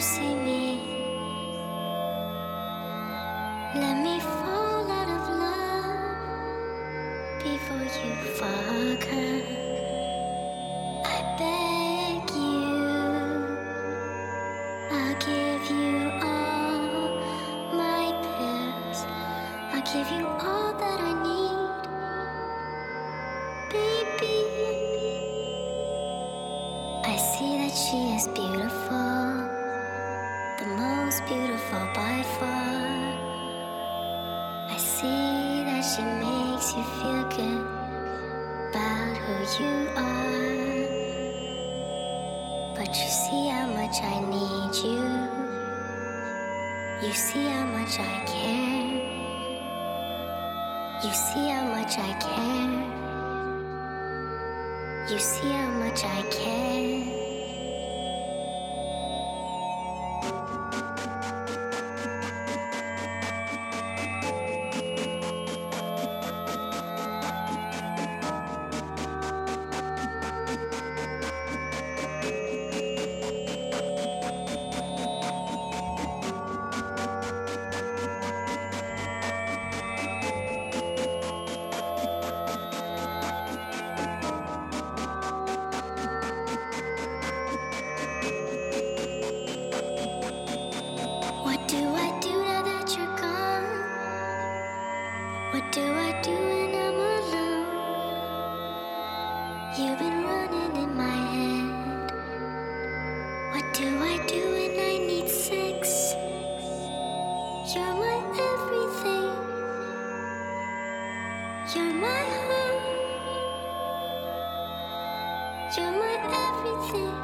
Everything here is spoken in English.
see me. Let me fall out of love before you fuck her. I beg you, I'll give you all my pills. I'll give you all that I need, baby. I see that she is beautiful, the most beautiful by far. I see that she makes you feel good about who you are. But you see how much I need you. You see how much I care. You see how much I care. You see how much I care. What do I do now that you're gone? What do I do when I'm alone? You've been running in my head. What do I do when I need sex? You're my everything. You're my heart. You're my everything.